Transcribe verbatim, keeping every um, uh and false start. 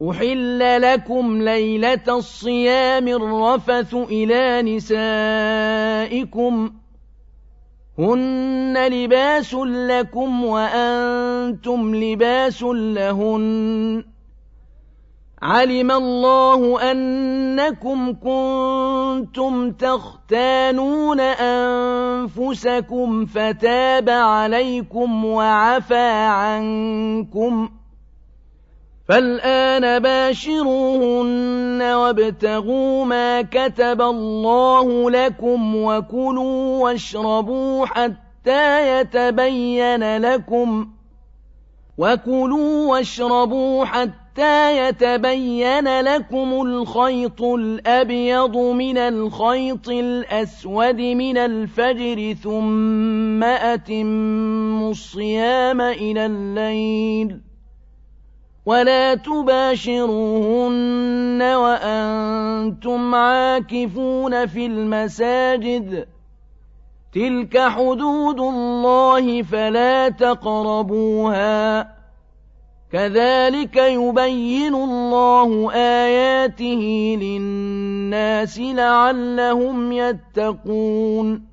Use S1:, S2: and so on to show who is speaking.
S1: أحل لكم ليلة الصيام الرفث إلى نسائكم هن لباس لكم وأنتم لباس لهن علم الله أنكم كنتم تختانون أنفسكم فتاب عليكم وعفى عنكم فالآن باشروهن وابتغوا ما كتب الله لكم وكلوا واشربوا حتى يتبين لكم وكلوا واشربوا حتى يتبين لكم الخيط الأبيض من الخيط الأسود من الفجر ثم أتموا الصيام إلى الليل ولا تباشروهن وأنتم عاكفون في المساجد تلك حدود الله فلا تقربوها كذلك يبين الله آياته للناس لعلهم يتقون